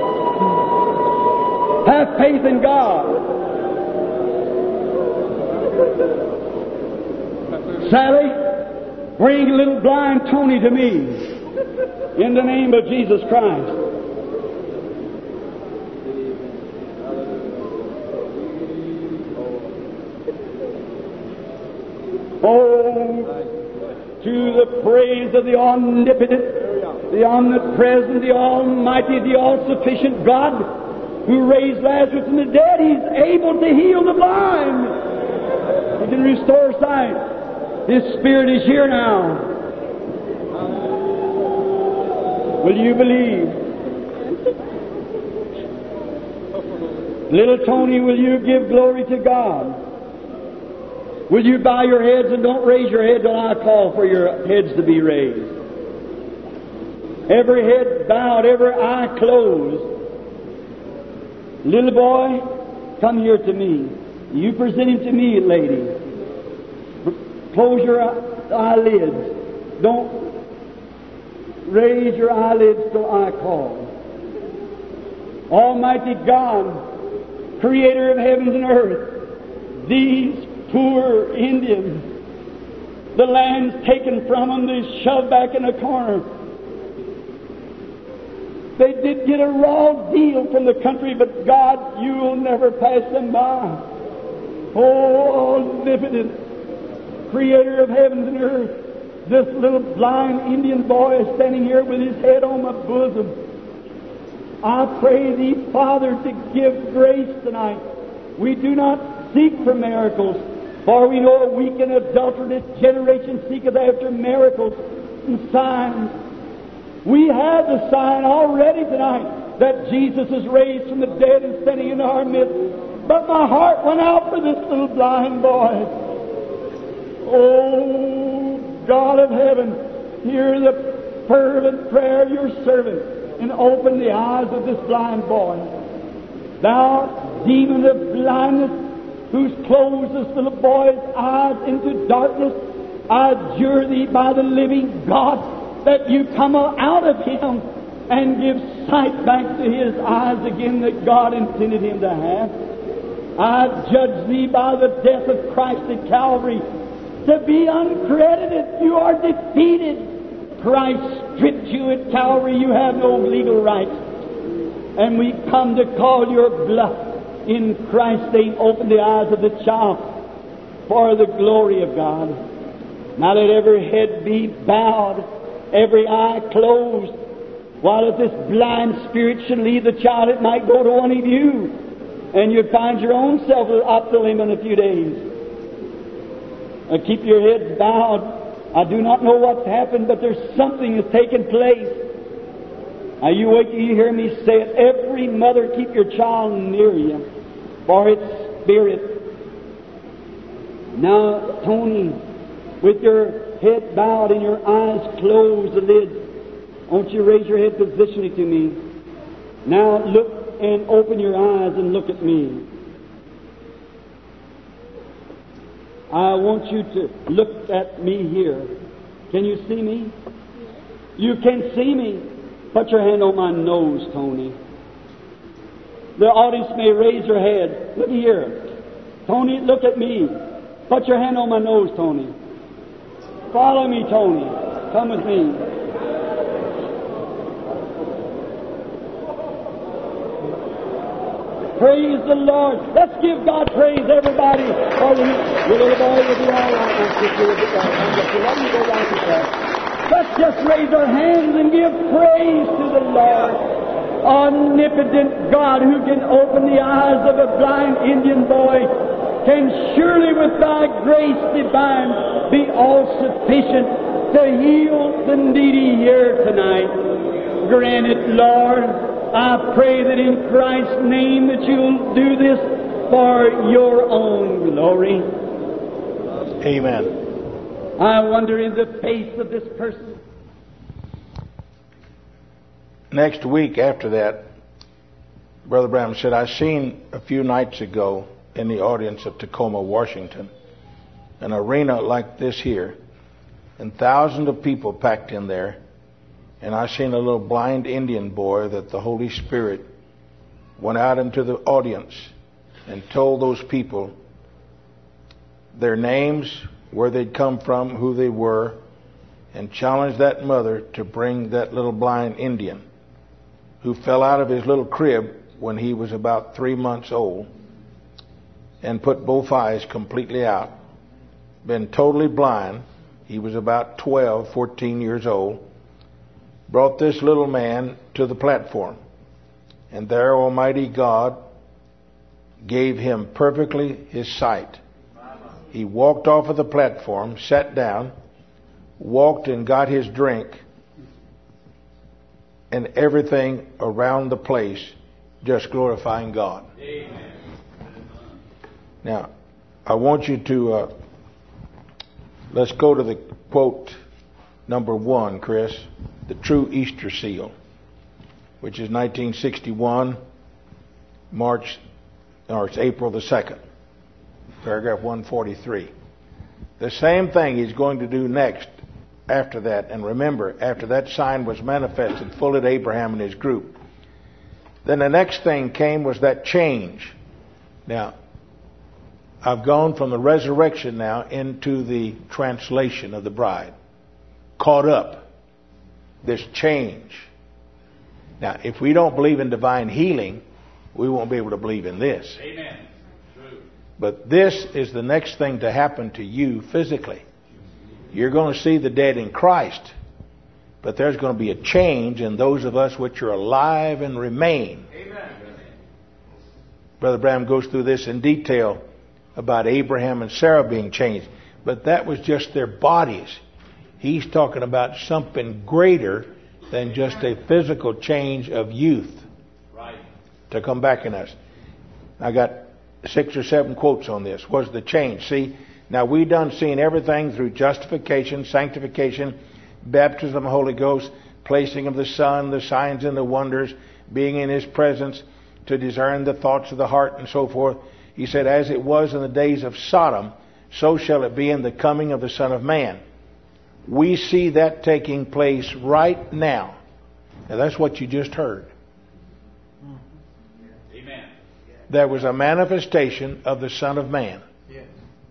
Have faith in God. Sally, bring little blind Tony to me in the name of Jesus Christ. Oh, to the praise of the omnipotent, the omnipresent, the almighty, the all-sufficient God who raised Lazarus from the dead. He's able to heal the blind. He can restore sight. His Spirit is here now. Will you believe? Little Tony, will you give glory to God? Will you bow your heads and don't raise your head till I call for your heads to be raised? Every head bowed, every eye closed. Little boy, come here to me. You present him to me, lady. Close your eyelids. Don't raise your eyelids till I call. Almighty God, Creator of heavens and earth, these poor Indians, the land's taken from them, they're shoved back in a corner. They did get a raw deal from the country, but God, you'll never pass them by. Oh, omnipotent Creator of heavens and earth, this little blind Indian boy is standing here with his head on my bosom. I pray Thee, Father, to give grace tonight. We do not seek for miracles, for we know a weak and adulterous generation seeketh after miracles and signs. We have the sign already tonight that Jesus is raised from the dead and standing in our midst. But my heart went out for this little blind boy. Oh, God of heaven, hear the fervent prayer of your servant and open the eyes of this blind boy. Thou, demon of blindness, who's closed this little boy's eyes into darkness, I adjure Thee by the living God that You come out of him and give sight back to his eyes again that God intended him to have. I judge Thee by the death of Christ at Calvary to be uncredited. You are defeated. Christ stripped You at Calvary. You have no legal rights. And we come to call Your bluff in Christ's name. Open the eyes of the child for the glory of God. Now let every head be bowed, every eye closed. While if this blind spirit should leave the child, it might go to one of you, and you'd find your own self up the limb in a few days. Keep your heads bowed. I do not know what's happened, but there's something that's taken place. Now you wait till you hear me say it. Every mother, keep your child near you, for its spirit. Now, Tony, with your head bowed and your eyes closed, the lids, won't you raise your head positionally to me? Now look and open your eyes and look at me. I want you to look at me here. Can you see me? You can see me. Put your hand on my nose, Tony. The audience may raise their head. Look here. Tony, look at me. Put your hand on my nose, Tony. Follow me, Tony. Come with me. Praise the Lord. Let's give God praise, everybody. Oh, your little boy will be all right. Let me go down to that. Let's just raise our hands and give praise to the Lord. Omnipotent God, who can open the eyes of a blind Indian boy, can surely with thy grace divine be all sufficient to heal the needy here tonight. Grant it, Lord. I pray that in Christ's name that you'll do this for your own glory. Amen. I wonder in the face of this person. Next week after that, Brother Branham said, I seen a few nights ago in the audience of Tacoma, Washington, an arena like this here, and thousands of people packed in there. And I seen a little blind Indian boy that the Holy Spirit went out into the audience and told those people their names, where they'd come from, who they were, and challenged that mother to bring that little blind Indian who fell out of his little crib when he was about 3 months old and put both eyes completely out, been totally blind. He was about 12, 14 years old. Brought this little man to the platform, and there Almighty God gave him perfectly his sight. He walked off of the platform, sat down, walked and got his drink, and everything around the place just glorifying God. Amen. Now, I want you to, let's go to the quote number 1, Chris. The True Easter Seal, which is 1961, it's April the 2nd, paragraph 143. The same thing he's going to do next after that. And remember, after that sign was manifested full at Abraham and his group, then the next thing came was that change. Now, I've gone from the resurrection now into the translation of the bride. Caught up. This change. Now, if we don't believe in divine healing, we won't be able to believe in this. Amen. True. But this is the next thing to happen to you physically. You're going to see the dead in Christ, but there's going to be a change in those of us which are alive and remain. Amen. Brother Branham goes through this in detail about Abraham and Sarah being changed, but that was just their bodies. He's talking about something greater than just a physical change of youth to come back in us. I got 6 or 7 quotes on this. Was the change. See, now we done seen everything through justification, sanctification, baptism of the Holy Ghost, placing of the Son, the signs and the wonders, being in His presence to discern the thoughts of the heart and so forth. He said, as it was in the days of Sodom, so shall it be in the coming of the Son of Man. We see that taking place right now. Now that's what you just heard. Amen. There was a manifestation of the Son of Man. Yes.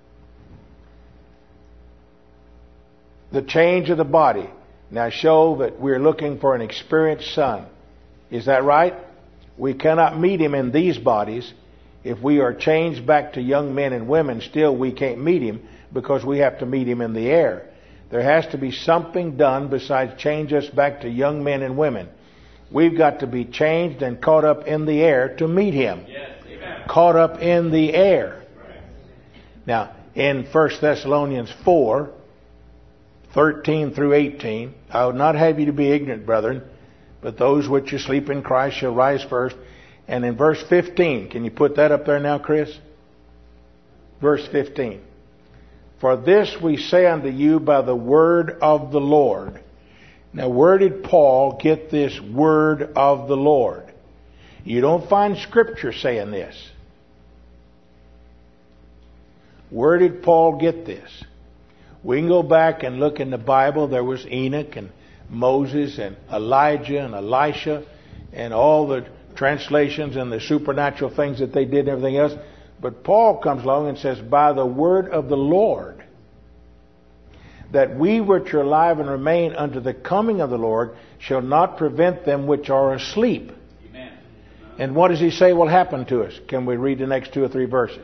The change of the body. Now show that we're looking for an experienced son. Is that right? We cannot meet Him in these bodies. If we are changed back to young men and women, still we can't meet Him because we have to meet Him in the air. There has to be something done besides change us back to young men and women. We've got to be changed and caught up in the air to meet Him. Yes. Amen. Caught up in the air. Now, in 1 Thessalonians 4, 13 through 18, I would not have you to be ignorant, brethren, but those which sleep in Christ shall rise first. And in verse 15, can you put that up there now, Chris? Verse 15. For this we say unto you by the word of the Lord. Now, where did Paul get this word of the Lord? You don't find Scripture saying this. Where did Paul get this? We can go back and look in the Bible. There was Enoch and Moses and Elijah and Elisha and all the translations and the supernatural things that they did and everything else. But Paul comes along and says, by the word of the Lord, that we which are alive and remain unto the coming of the Lord shall not prevent them which are asleep. Amen. And what does he say will happen to us? Can we read the next 2 or 3 verses?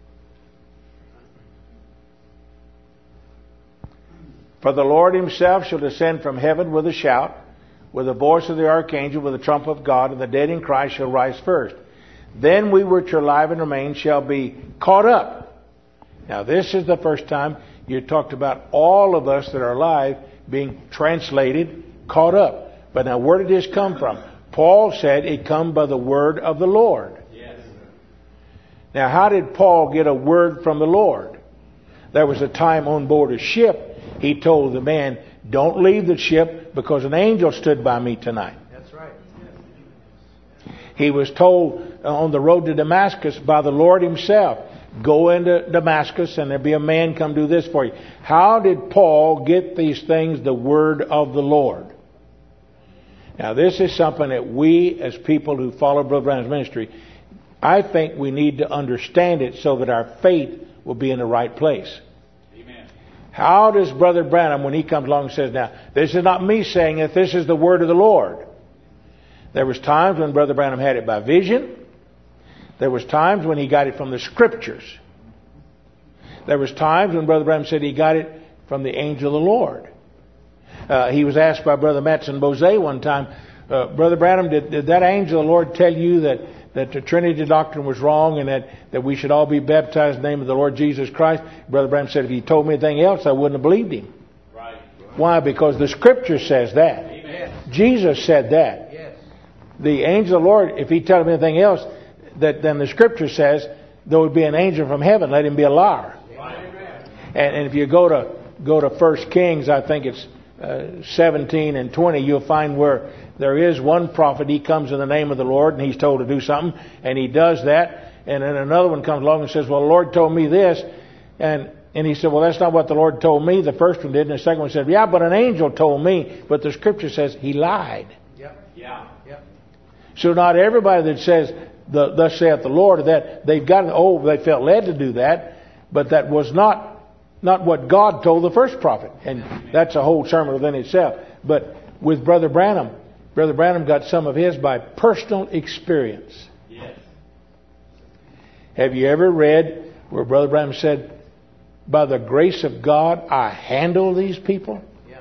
For the Lord Himself shall descend from heaven with a shout, with the voice of the archangel, with the trump of God, and the dead in Christ shall rise first. Then we which are alive and remain shall be caught up. Now this is the first time you talked about all of us that are alive being translated, caught up. But now where did this come from? Paul said it come by the word of the Lord. Yes. Now how did Paul get a word from the Lord? There was a time on board a ship. He told the man, don't leave the ship because an angel stood by me tonight. That's right. He was told on the road to Damascus by the Lord Himself, go into Damascus and there'll be a man come do this for you. How did Paul get these things, the word of the Lord? Now this is something that we as people who follow Brother Branham's ministry, I think we need to understand it so that our faith will be in the right place. How does Brother Branham, when he comes along and says, now, this is not me saying it, this is the word of the Lord. There was times when Brother Branham had it by vision. There was times when he got it from the Scriptures. There was times when Brother Branham said he got it from the angel of the Lord. He was asked by Brother Matson Bose one time, Brother Branham, did that angel of the Lord tell you that the Trinity doctrine was wrong and that we should all be baptized in the name of the Lord Jesus Christ? Brother Branham said, if he told me anything else, I wouldn't have believed him. Right. Why? Because the Scripture says that. Amen. Jesus said that. Yes. The angel of the Lord, if he told me anything else, then the Scripture says there would be an angel from heaven. Let him be a liar. Right. And if you go to 1 Kings, I think it's 17 and 20, you'll find where there is one prophet, he comes in the name of the Lord and he's told to do something, and he does that, and then another one comes along and says, well, the Lord told me this, and he said, well, that's not what the Lord told me. The first one did, and the second one said, yeah, but an angel told me, but the Scripture says he lied. Yep. Yeah. Yep. So not everybody that says, thus saith the Lord, that they've got, they felt led to do that, but that was not what God told the first prophet. And that's a whole sermon within itself. But with Brother Branham got some of his by personal experience. Yes. Have you ever read where Brother Branham said, by the grace of God, I handle these people? Yeah.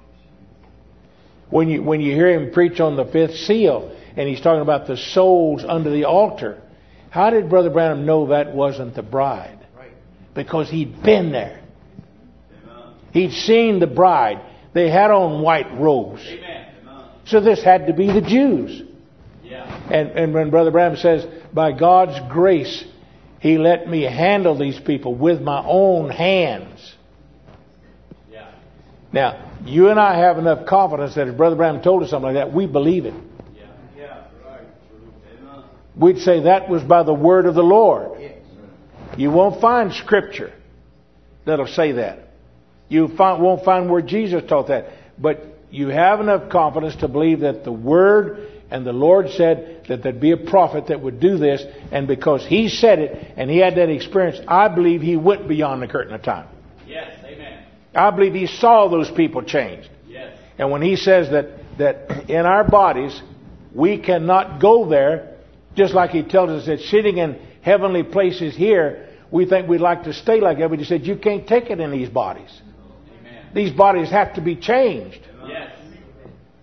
When you hear him preach on the 5th seal, and he's talking about the souls under the altar, how did Brother Branham know that wasn't the bride? Right. Because he'd been there. Amen. He'd seen the bride. They had on white robes. Amen. Amen. So this had to be the Jews. Yeah. And when Brother Branham says, by God's grace, He let me handle these people with my own hands. Yeah. Now, you and I have enough confidence that if Brother Branham told us something like that, we believe it. Yeah. Yeah. Right. Amen. We'd say that was by the word of the Lord. Yes. You won't find Scripture that'll say that. You won't find where Jesus taught that. But you have enough confidence to believe that the Word and the Lord said that there'd be a prophet that would do this. And because He said it and He had that experience, I believe He went beyond the curtain of time. Yes. Amen. I believe He saw those people changed. Yes. And when He says that in our bodies, we cannot go there, just like He tells us that sitting in heavenly places here, we think we'd like to stay like that. But He said, you can't take it in these bodies. Amen. These bodies have to be changed. Yes.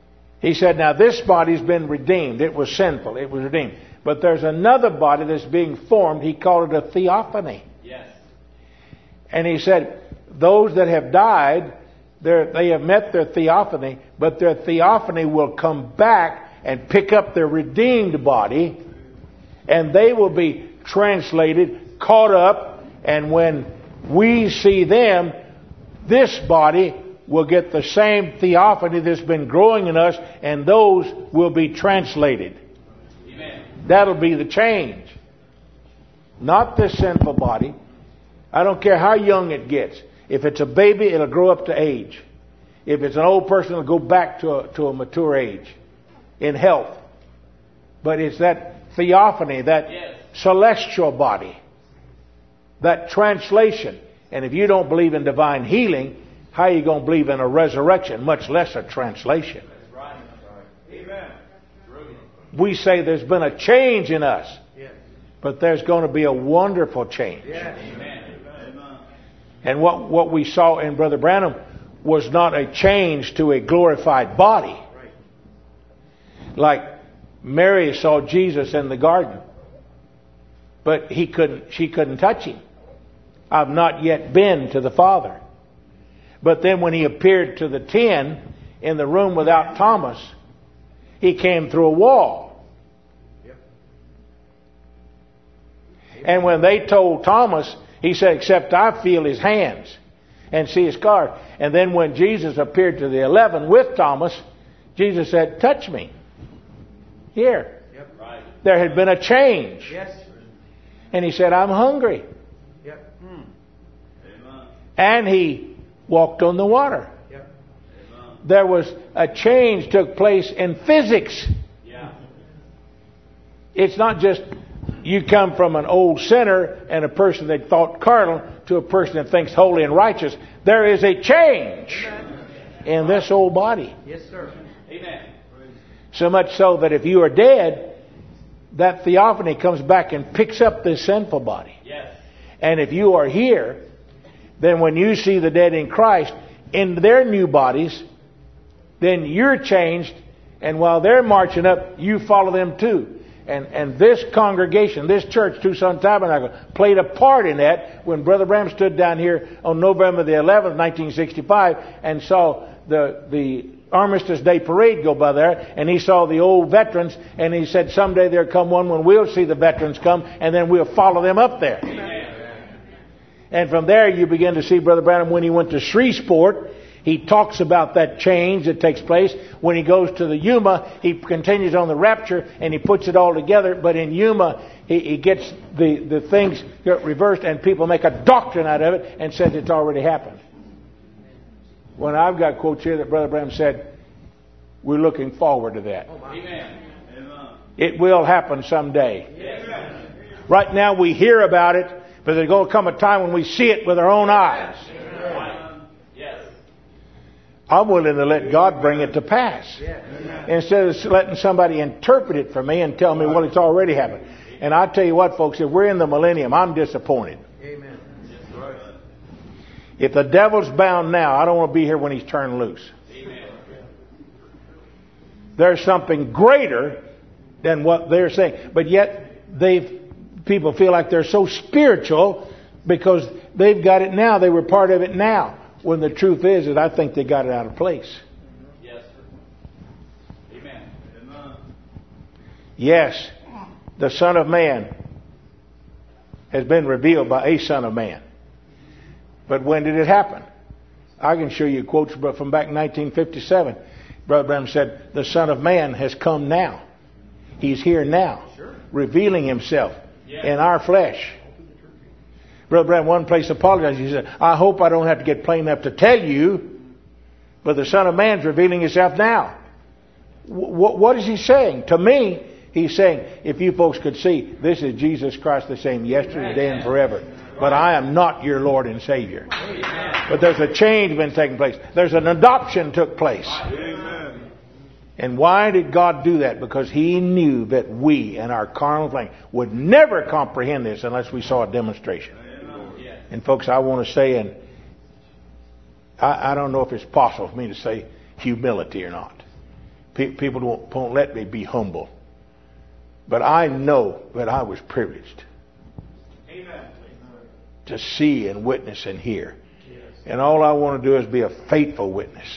He said, now this body's been redeemed. It was sinful. It was redeemed. But there's another body that's being formed. He called it a theophany. Yes. And he said, those that have died, they have met their theophany, but their theophany will come back and pick up their redeemed body, and they will be translated, caught up, and when we see them, this body will get the same theophany that's been growing in us, and those will be translated. Amen. That'll be the change. Not this sinful body. I don't care how young it gets. If it's a baby, it'll grow up to age. If it's an old person, it'll go back to a mature age in health. But it's that theophany, that celestial body, that translation. And if you don't believe in divine healing, how are you going to believe in a resurrection, much less a translation? That's right. Amen. We say there's been a change in us. Yes. But there's going to be a wonderful change. Yes. Amen. And what we saw in Brother Branham was not a change to a glorified body. Right. Like Mary saw Jesus in the garden, but she couldn't touch him. I've not yet been to the Father. But then when he appeared to the 10 in the room without Thomas, he came through a wall. Yep. And when they told Thomas, he said, except I feel his hands and see his scars. And then when Jesus appeared to the 11 with Thomas, Jesus said, touch me. Here. Yep. Right. There had been a change. Yes. And he said, I'm hungry. Yep. Amen. And he walked on the water. Yep. Amen. There was a change took place in physics. Yeah. It's not just you come from an old sinner and a person that thought carnal to a person that thinks holy and righteous. There is a change in this old body. Yes, sir. Amen. So much so that if you are dead, that theophany comes back and picks up this sinful body. Yes. And if you are here, then when you see the dead in Christ in their new bodies, then you're changed, and while they're marching up, you follow them too. And this congregation, this church, Tucson Tabernacle, played a part in that when Brother Branham stood down here on November the 11th, 1965, and saw the Armistice Day parade go by there, and he saw the old veterans, and he said, someday there'll come one when we'll see the veterans come, and then we'll follow them up there. Amen. And from there you begin to see Brother Branham when he went to Shreveport. He talks about that change that takes place. When he goes to the Yuma, he continues on the rapture and he puts it all together. But in Yuma, he gets the things get reversed and people make a doctrine out of it and says it's already happened. When I've got quotes here that Brother Branham said, we're looking forward to that. Amen. It will happen someday. Yes. Right now we hear about it, but there's going to come a time when we see it with our own eyes. I'm willing to let God bring it to pass. Instead of letting somebody interpret it for me and tell me, well, it's already happened. And I tell you what, folks, if we're in the millennium, I'm disappointed. Amen. If the devil's bound now, I don't want to be here when he's turned loose. Amen. There's something greater than what they're saying. But yet, people feel like they're so spiritual because they've got it now. They were part of it now. When the truth is that I think they got it out of place. Yes, sir. Amen. Yes, the Son of Man has been revealed by a Son of Man. But when did it happen? I can show you quotes from back in 1957. Brother Branham said, the Son of Man has come now. He's here now, revealing himself in our flesh. Brother Branham, one place apologized. He said, I hope I don't have to get plain enough to tell you, but the Son of Man's revealing himself now. What is he saying? To me, he's saying, if you folks could see, this is Jesus Christ the same yesterday, today, and forever. But I am not your Lord and Savior. But there's a change been taking place. There's an adoption took place. And why did God do that? Because He knew that we and our carnal thing would never comprehend this unless we saw a demonstration. And folks, I want to say, and I don't know if it's possible for me to say humility or not. People won't let me be humble. But I know that I was privileged to see and witness and hear. And all I want to do is be a faithful witness.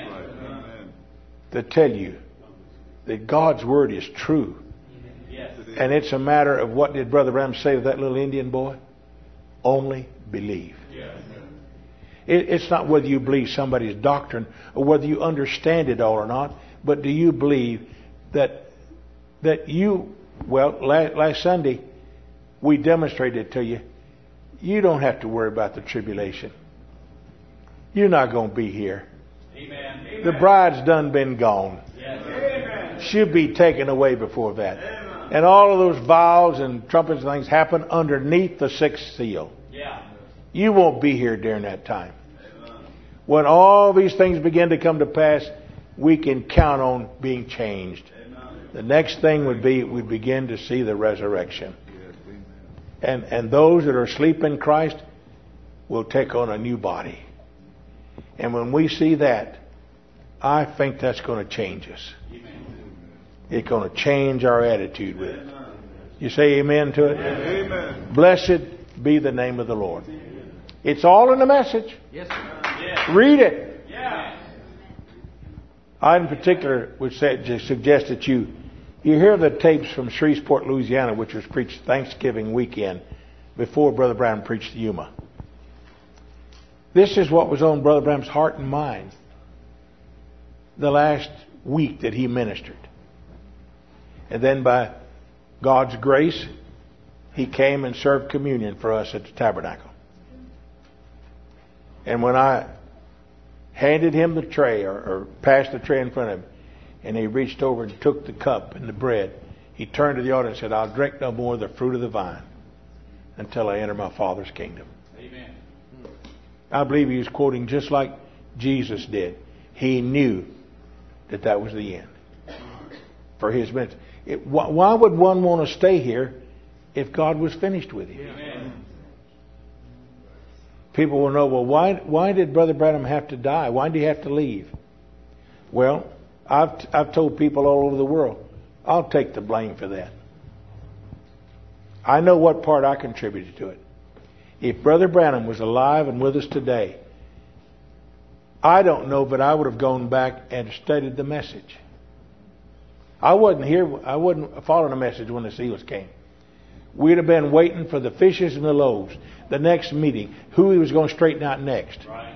To tell you that God's Word is true. And it's a matter of, what did Brother Branham say to that little Indian boy? Only believe. It's not whether you believe somebody's doctrine or whether you understand it all or not, but do you believe that you, well, last Sunday we demonstrated to you, you don't have to worry about the tribulation. You're not going to be here. Amen. The bride's done been gone. Yes. She'll be taken away before that. Amen. And all of those vials and trumpets and things happen underneath the sixth seal. Yeah. You won't be here during that time. Amen. When all these things begin to come to pass, we can count on being changed. Amen. The next thing would be we begin to see the resurrection. And those that are asleep in Christ will take on a new body. And when we see that, I think that's going to change us. It's going to change our attitude with it. You say amen to it? Amen. Blessed be the name of the Lord. It's all in the message. Yes, sir. Read it. Yeah. I in particular would suggest that you hear the tapes from Shreveport, Louisiana, which was preached Thanksgiving weekend before Brother Branham preached to Yuma. This is what was on Brother Branham's heart and mind the last week that he ministered. And then by God's grace, he came and served communion for us at the tabernacle. And when I handed him the tray or passed the tray in front of him, and he reached over and took the cup and the bread, he turned to the audience and said, I'll drink no more of the fruit of the vine until I enter my Father's kingdom. Amen. I believe he was quoting just like Jesus did. He knew that was the end for his ministry. Why would one want to stay here if God was finished with him? Amen. People will know, well, why did Brother Branham have to die? Why did he have to leave? Well, I've told people all over the world, I'll take the blame for that. I know what part I contributed to it. If Brother Branham was alive and with us today, I don't know, but I would have gone back and studied the message. I wasn't here. I wasn't following the message when the seals came. We'd have been waiting for the fishes and the loaves, the next meeting, who he was going to straighten out next. Right.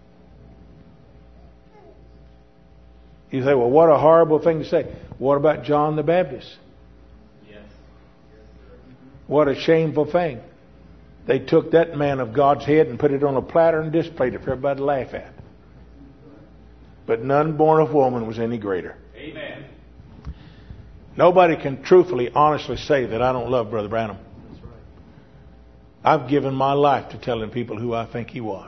You say, well, what a horrible thing to say. What about John the Baptist? Yes. What a shameful thing. They took that man of God's head and put it on a platter and displayed it for everybody to laugh at. But none born of woman was any greater. Amen. Nobody can truthfully, honestly say that I don't love Brother Branham. That's right. I've given my life to telling people who I think he was.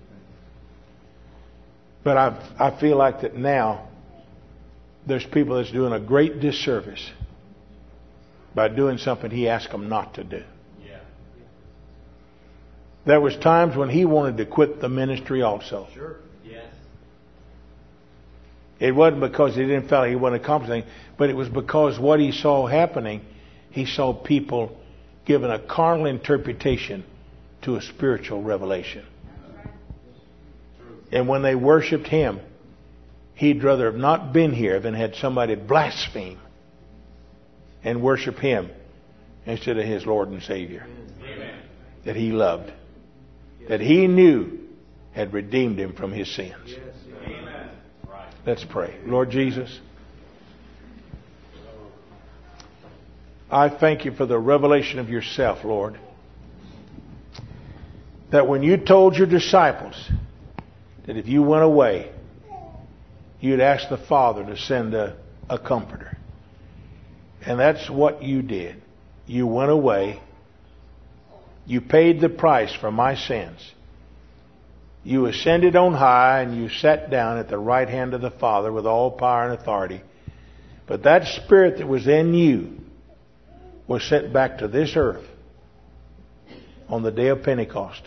But I feel like that now there's people that's doing a great disservice by doing something he asked them not to do. Yeah. There was times when he wanted to quit the ministry also. Sure. Yes. It wasn't because he didn't feel like he wasn't accomplishing, but it was because what he saw happening, he saw people giving a carnal interpretation to a spiritual revelation. And when they worshipped him, he'd rather have not been here than had somebody blaspheme and worship him instead of his Lord and Savior. Amen. That he loved. That he knew had redeemed him from his sins. Yes. Amen. Let's pray. Lord Jesus, I thank you for the revelation of yourself, Lord. That when you told your disciples that if you went away, you'd ask the Father to send a comforter. And that's what you did. You went away. You paid the price for my sins. You ascended on high and you sat down at the right hand of the Father with all power and authority. But that Spirit that was in you was sent back to this earth on the day of Pentecost.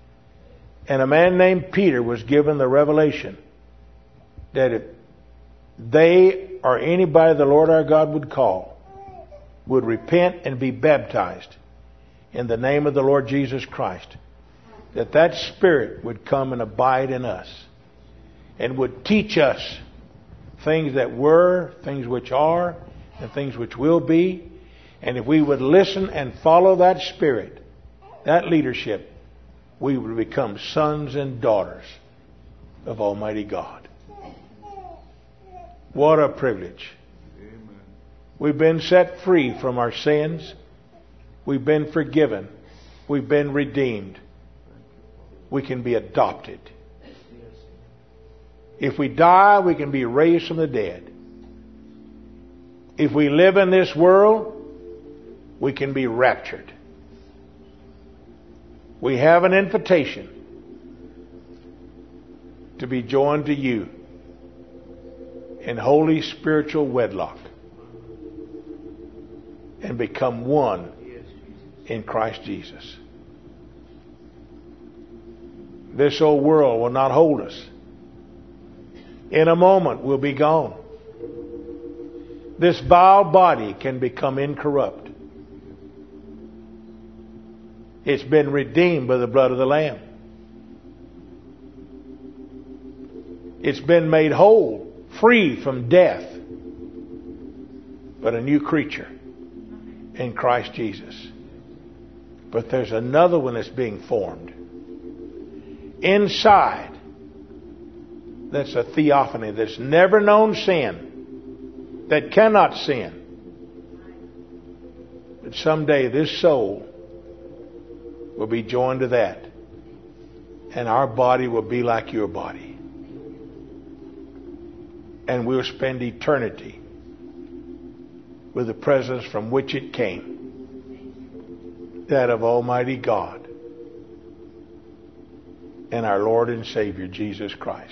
And a man named Peter was given the revelation that if they or anybody the Lord our God would call would repent and be baptized in the name of the Lord Jesus Christ, that Spirit would come and abide in us and would teach us things that were, things which are, and things which will be. And if we would listen and follow that Spirit, that leadership, we would become sons and daughters of Almighty God. What a privilege. Amen. We've been set free from our sins. We've been forgiven. We've been redeemed. We can be adopted. If we die, we can be raised from the dead. If we live in this world, we can be raptured. We have an invitation to be joined to you in holy spiritual wedlock and become one in Christ Jesus. This old world will not hold us. In a moment we'll be gone. This vile body can become incorrupt. It's been redeemed by the blood of the Lamb. It's been made whole, free from death, but a new creature in Christ Jesus. But there's another one that's being formed inside. That's a theophany that's never known sin, that cannot sin. But someday this soul will be joined to that, and our body will be like your body. And we'll spend eternity with the presence from which it came, that of Almighty God and our Lord and Savior, Jesus Christ.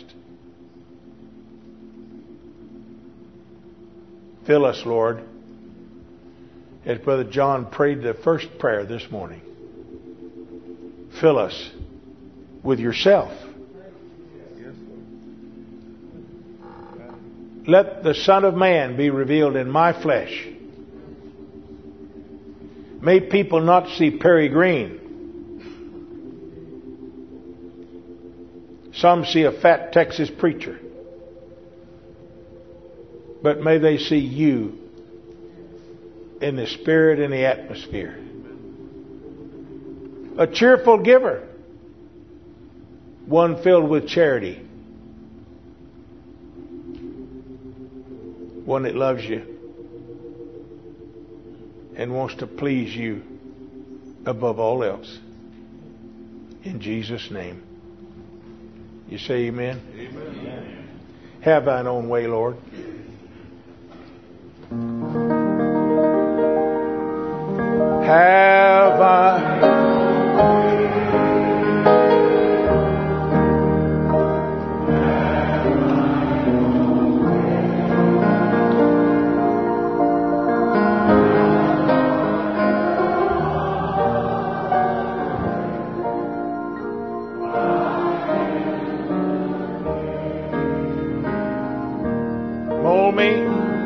Fill us, Lord, as Brother John prayed the first prayer this morning. Fill us with yourself. Let the Son of Man be revealed in my flesh. May people not see Perry Green. Some see a fat Texas preacher. But may they see you in the spirit and the atmosphere. A cheerful giver. One filled with charity. One that loves you and wants to please you above all else. In Jesus' name. You say amen? Amen. Have thine own way, Lord. Have I mold me?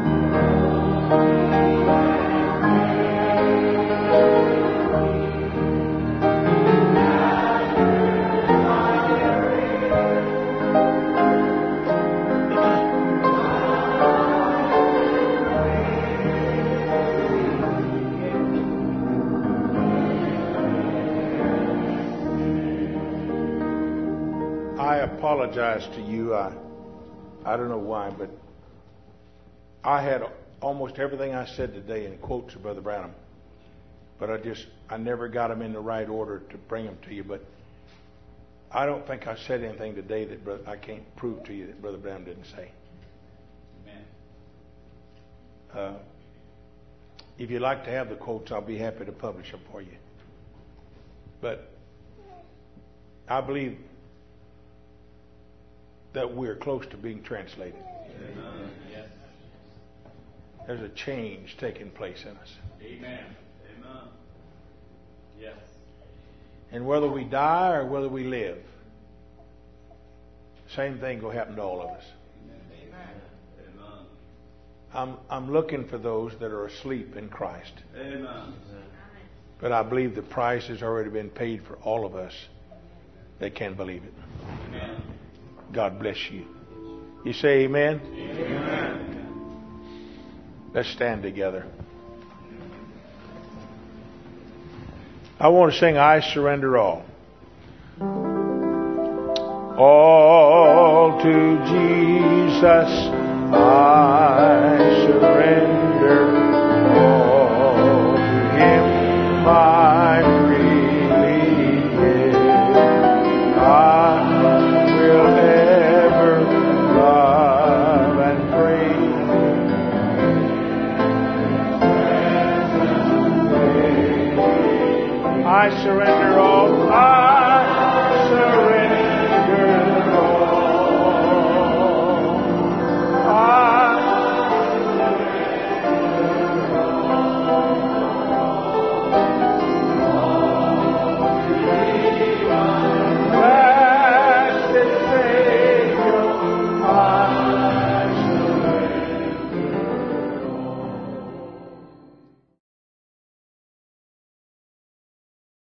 I apologize to you. I don't know why, but I had almost everything I said today in quotes of Brother Branham, but I never got them in the right order to bring them to you. But I don't think I said anything today that I can't prove to you that Brother Branham didn't say. Amen. If you'd like to have the quotes, I'll be happy to publish them for you. But I believe that we're close to being translated. Amen. Yes. There's a change taking place in us. Amen. Amen. Yes. And whether we die or whether we live, same thing will happen to all of us. Amen. Amen. I'm looking for those that are asleep in Christ. Amen. But I believe the price has already been paid for all of us that can believe it. Amen. God bless you. You say amen? Amen. Let's stand together. I want to sing I Surrender All. All to Jesus I surrender.